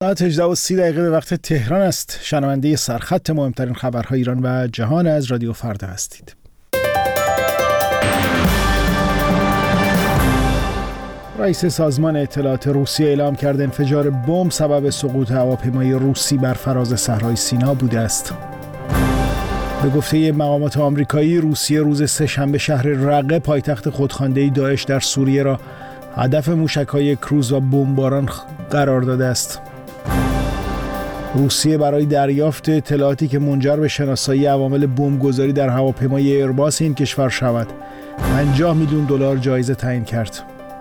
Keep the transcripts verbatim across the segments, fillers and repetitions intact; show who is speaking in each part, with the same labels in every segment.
Speaker 1: ساعت هجده و سی دقیقه به وقت تهران است. شنونده سرخط مهمترین خبرهای ایران و جهان از رادیو فردا هستید. رئیس سازمان اطلاعات روسیه اعلام کرده انفجار بمب سبب سقوط هواپیمای روسی بر فراز صحرای سینا بوده است. به گفته مقامات آمریکایی، روسیه روز سه‌شنبه شهر رقه پایتخت خودخوانده‌ای داعش در سوریه را هدف موشک‌های کروز و بمباران قرار داده است. روسیه برای دریافت اطلاعاتی که منجر به شناسایی عوامل بمبگذاری در هواپیمای ایرباس این کشور شود، پنجاه میلیون دلار جایزه تعیین کرد.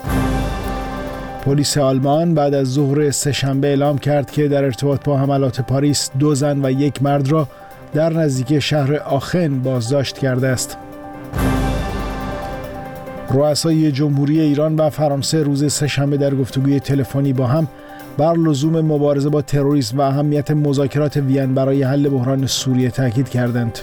Speaker 1: پلیس آلمان بعد از ظهر سه‌شنبه اعلام کرد که در ارتباط با حملات پاریس دو زن و یک مرد را در نزدیکی شهر آخن بازداشت کرده است. رؤسای جمهوری ایران و فرانسه روز سه‌شنبه در گفتگوی تلفنی با هم بر لزوم مبارزه با تروریسم و اهمیت مذاکرات وین برای حل بحران سوریه تاکید کردند.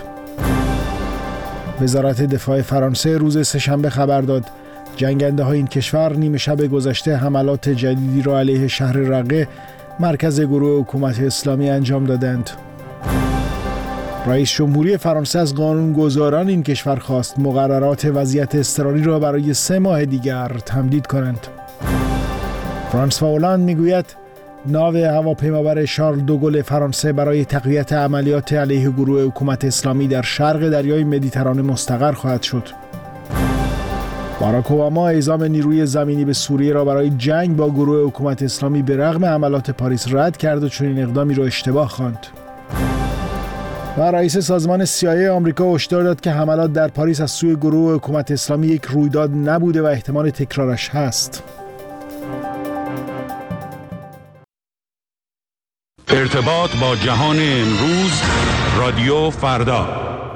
Speaker 1: وزارت دفاع فرانسه روز سه‌شنبه خبر داد جنگنده‌های این کشور نیمه شب گذشته حملات جدیدی را علیه شهر رقه، مرکز گروه حکومت اسلامی، انجام دادند. رئیس جمهوری فرانسه از قانونگذاران این کشور خواست مقررات وضعیت اضطراری را برای سه ماه دیگر تمدید کنند. فرانسوا هولند میگوید ناو هواپیمابر شارل دوگل فرانسه برای تقویت عملیات علیه گروه حکومت اسلامی در شرق دریای مدیترانه مستقر خواهد شد. باراک اوباما اعزام نیروی زمینی به سوریه را برای جنگ با گروه حکومت اسلامی به رغم حملات پاریس رد کرد و چنین اقدامی را اشتباه خواند. و رئیس سازمان سی آی ای آمریکا هشدار داد که حملات در پاریس از سوی گروه حکومت اسلامی یک رویداد نبوده و احتمال تکرارش هست.
Speaker 2: ارتباط با جهان امروز، رادیو فردا.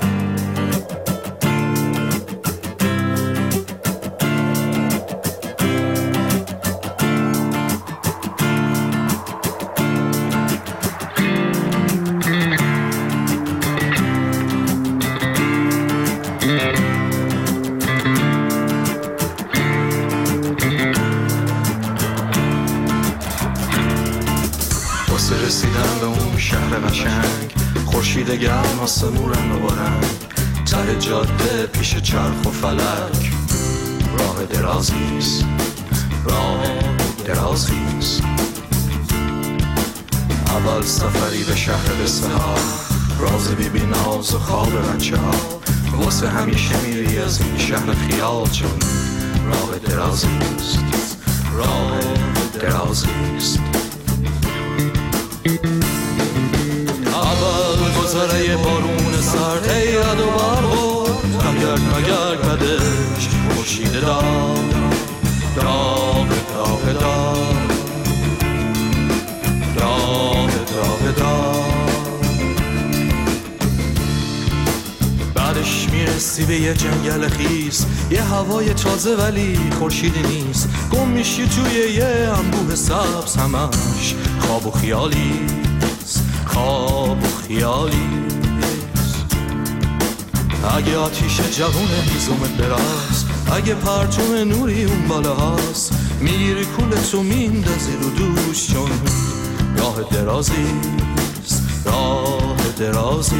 Speaker 3: رسیدن به اون شهر قشنگ، خورشید گرم آسمون رنگ و رنگ، ته جاده پیش چرخ و فلک، راه درازیست، راه درازیست. اول سفری به شهر قصه ها، راز بی بی ناز و خواب بچه ها، واسه همیشه میری از این شهر خیال، چون راه درازیست، راه درازیست. اول گذره بارون سرد هیرد و بربرد، نگرد نگرد بدش خورشید داغ داغ داغ داغ داغ داغ داغ. بعدش میرسی به یه جنگل خیس، یه هوای تازه ولی خورشیدی نیست، گم میشی توی یه انبوه سبز، همش خواب و خیالی خواب و خیالی. اگه آتیش جوون هیزمت براست، اگه پرتون نوری اون بالا هست، میگیری کولتو میندازی رو دوش، چون راه درازیست، راه درازیست.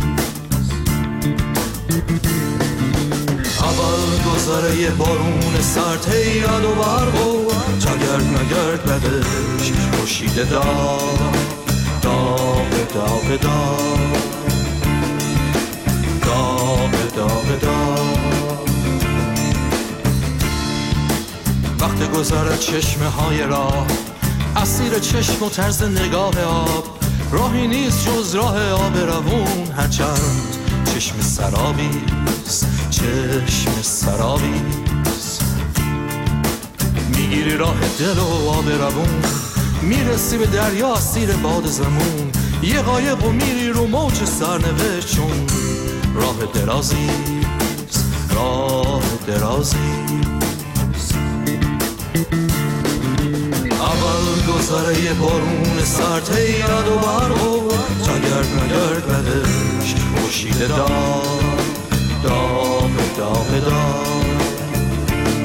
Speaker 3: اول گذره یه بارون سرد هیرد و بربرد، تا گرد نگرد بدش خورشید داغ داغ داغ داغ داغ داغ داغ. وقت گذر چشمه های راه، اسیر چشم و طرز نگاه آب، راهی نیست جز راه آب روون، هرچند چشم سرابیست، چشم سرابیست. میگیری راه دل و آب روون، میرسی به دریا اسیر باد زمون، یه قایق و میری رو موج سرنوشت، چون راه درازیست، راه درازیست. اول گذره یه بارون سرد هیرد و بربرد، تا گرد نگرد بدش خورشید داغ داغ داغ داغ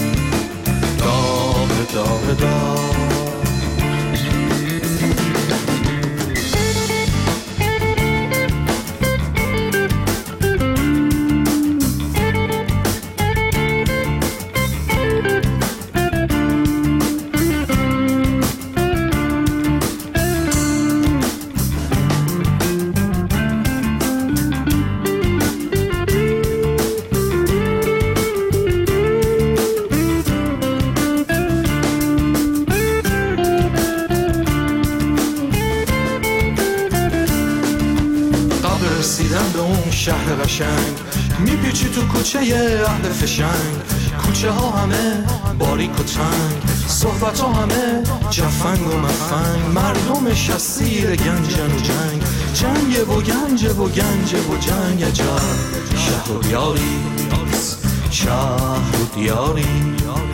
Speaker 3: داغ داغ داغ. شهر قشنگ، میپیچی تو کوچه اهل فشنگ، کوچه ها همه باریک و تنگ، صحبت ها همه جفنگ و مفنگ، مردمش از سیر گنجن و جنگ، جنگ و گنج و گنج و جنگ. عجب شهر و دیاری، شهر و دیاری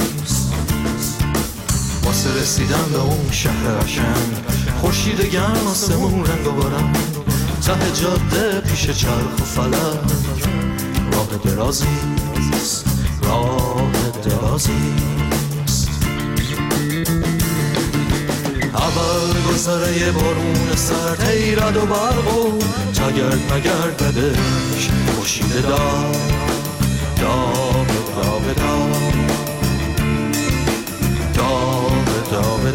Speaker 3: واسه رسیدن به اون شهر قشنگ، خورشید گرم آسمون رنگ و برنگ، ته جاده پیش چرخ و فلک، راه درازیست، راه درازیست. اول گذره یه بارون سرد، ای رد و برق و تگرد مگرد بدش، خورشید داغ داغ داغ داغ داغ داغ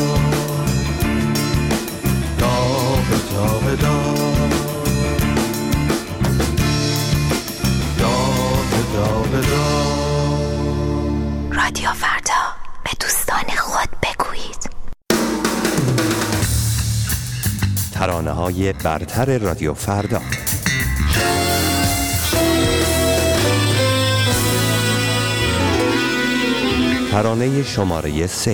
Speaker 3: داغ داغ داغ داغ داغ.
Speaker 4: رادیو فردا، به دوستان خود بگویید.
Speaker 5: ترانه های برتر رادیو فردا. ترانه شماره سه.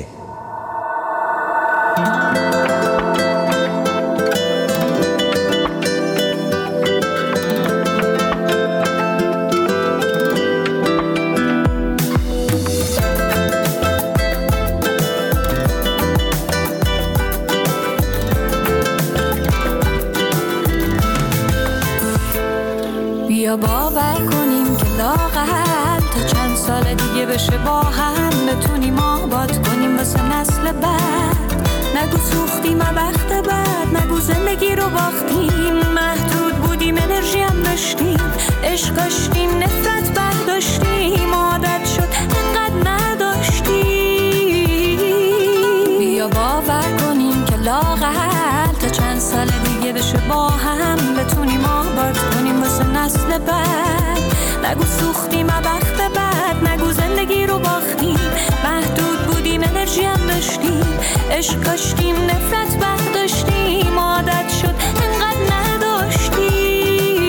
Speaker 6: بیا باور کنیم که لااقل تا چند سال دیگه بشه با هم بتونیم آباد کنیم واسه نسل بعد. نگو سوختیم وقت بعد، نگو زندگی رو باختیم، محدود بودیم انرژی هم داشتیم، عشق داشتیم نفرت برداشتیم، عادت شد انقدر نداشتیم. بیا باور کنیم که لااقل تا چند سال دیگه بشه با هم بتونیم آباد کنیم واسه نسل بعد. نگو سوختیم وقت بعد، نگو زندگی رو باختیم، محدود بودیم انرژی هم داشتیم، عشق داشتیم نفرت برداشتیم، عادت شد انقدر نداشتیم.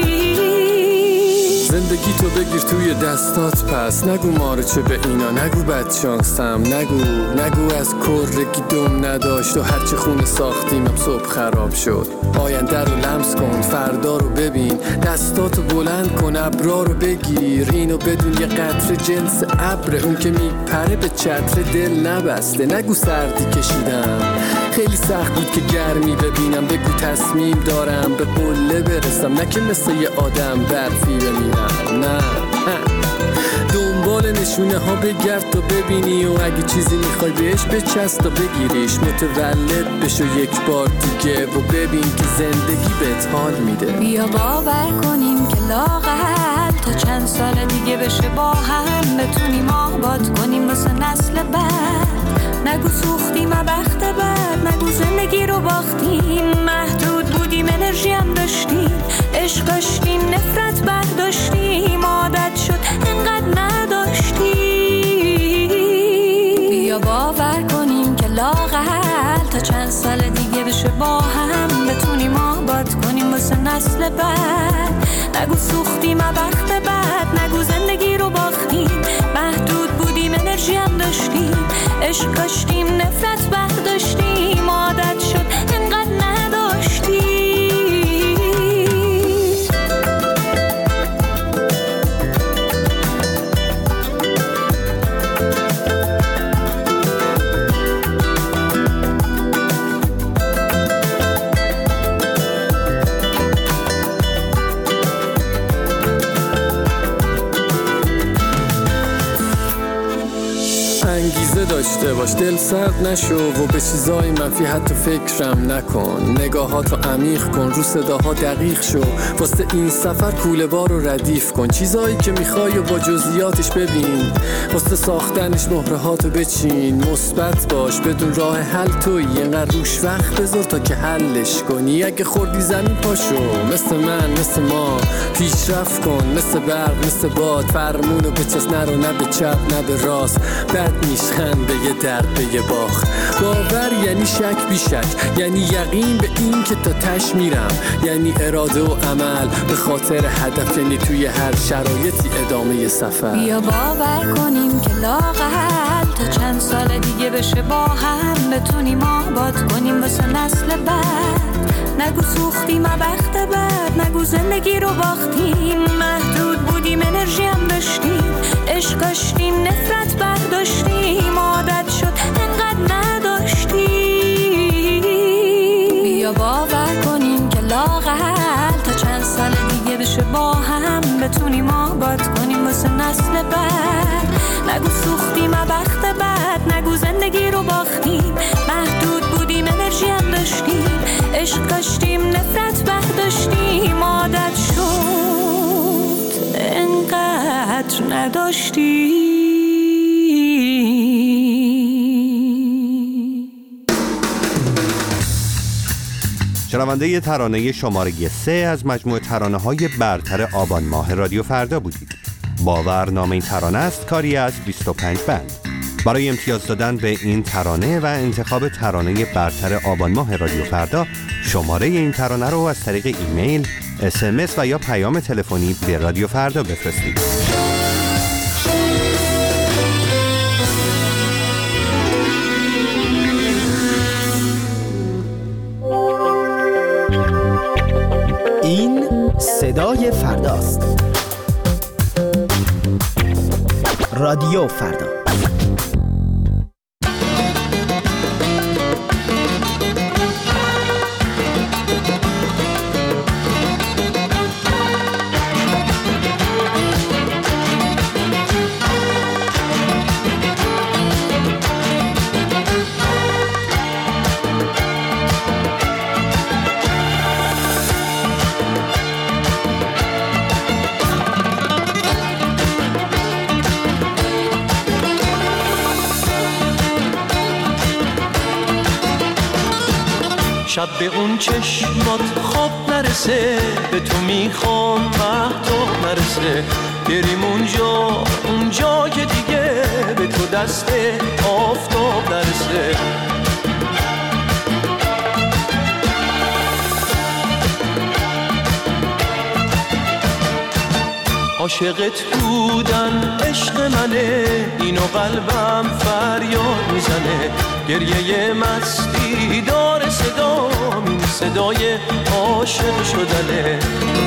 Speaker 7: زندگی تو بگیر توی دستات، پس نگو ماره چه به اینا، نگو بد شانسم، نگو نگو از کرگی دم نداشت و هرچی خونه ساختیمم صبح خراب شد. آینده رو لمس کن، فردا رو ببین، دستاتو بلند کن، ابرا رو بگیر، اینو بدون یه قطره جنس ابر، اون که میپره به چتر دل نبسته. نگو سردی کشیدم، خیلی سخت بود که گرمی ببینم، بگو تصمیم دارم به قله برسم، نه که مثل یه آدم برفی بمیرم. نه دنبال نشونه ها بگرد تا ببینی، و اگه چیزی میخوای بهش بچست تا بگیریش، متولد بشو یک بار دیگه و ببین که زندگی بهت حال میده.
Speaker 6: بیا باور کنیم که لااقل تا چند سال دیگه بشه با هم بتونیم آباد کنیم واسه نسل بعد. نگو سوختیم وقت بعد، نگو زندگی رو باختیم، محدود بودیم انرژی هم داشتیم، عشق داشتیم نفرت برداشتیم، عادت شد انقدر نداشتیم. بیا باور کنیم که لااقل تا چند سال دیگه بشه با هم بتونیم آباد کنیم واسه نسل بعد. نگو سوختیم وقت بعد، نگو زندگی رو باختیم، محدود بودیم انرژی هم داشتیم، عشق داشتیم نفرت برداشتیم، عادت شد انقدر نداشتیم.
Speaker 7: انگیزه داشته باش، دل سرد نشو و به چیزای منفی حتی فکرم نکن، نگاهاتو عمیق کن، رو صداها دقیق شو، واسه این سفر کوله بار رو ردیف کن، چیزایی که میخوای و با جزئیاتش ببین، واسه ساختنش مهرهاتو بچین، مثبت باش بدون راه حل تویی، اینقدر روش وقت بذار تا که حلش کنی. اگه خوردی زمین پاشو، مثل من مثل ما پیشرفت کن، مثل برق مثل باد، فرمونو بچست، نرو نه به چپ نه به راست، بد میشخنده یه درد به یه باخت. باور یعنی شک بی شک، یعنی یقین به این که تا تش میرم، یعنی اراده و عمل به خاطر هدف، یعنی توی هر شرایطی ادامه سفر.
Speaker 6: بیا باور کنیم که لااقل تا چند سال دیگه بشه با هم بتونیم آباد کنیم واسه نسل بعد. نگو سوختیم وقت بعد، نگو زندگی رو باختیم، محدود بودیم انرژی هم داشتیم، عشق داشتیم نفرت برداشتیم، عادت شد انقدر نداشتیم. بیا باور کنیم که لااقل تا چند سال دیگه بشه با هم بتونیم آباد کنیم واسه نسل بعد. نگو سوختیم وقت بعد، نگو زندگی رو باختیم، محدود بودیم انرژی هم داشتیم، عشق داشتیم نفرت برداشتیم، عادت شد انقدر نداشتیم.
Speaker 5: شنونده ترانه شماره سه از مجموعه ترانه های برتر آبان ماه رادیو فردا بودید. باور نام این ترانه است، کاری از بیست و پنج بند. برای امتیاز دادن به این ترانه و انتخاب ترانه برتر آبان ماه رادیو فردا، شماره این ترانه رو از طریق ایمیل، اس ام اس و یا پیام تلفنی به رادیو فردا بفرستید.
Speaker 8: این صدای فرداست. رادیو فردا.
Speaker 3: شب به اون چشمات خواب نرسه، به تو میخوام مهتاب نرسه، بریم اونجا اونجا که دیگه به تو دست آفتاب نرسه. عاشقت بودن عشق منه، اینو قلبم فریاد میزنه، گریه مستی داره صدا، این صدای عاشق شدنه.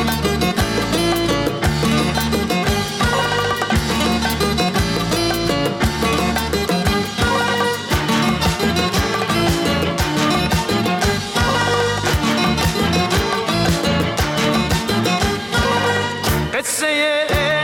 Speaker 3: قصه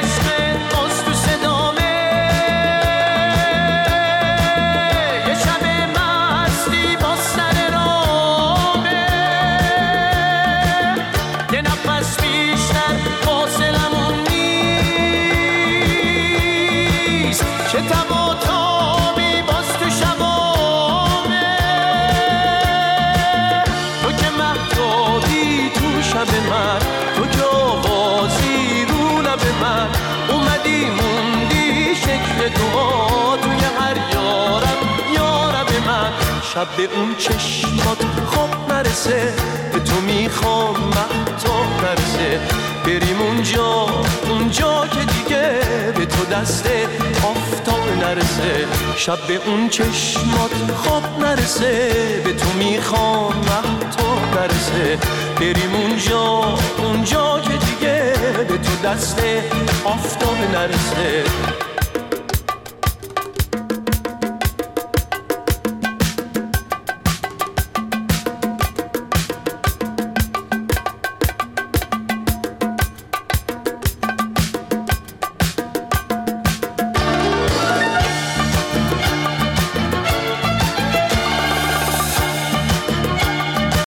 Speaker 3: شب به اون چشمات خواب نرسه، به تو میخوام مهتاب نرسه، بریم اونجا اونجا که دیگه به تو دست آفتاب نرسه. شب به اون چشمات خواب نرسه، به تو میخوام مهتاب نرسه، بریم اونجا اونجا که دیگه به تو دست آفتاب نرسه.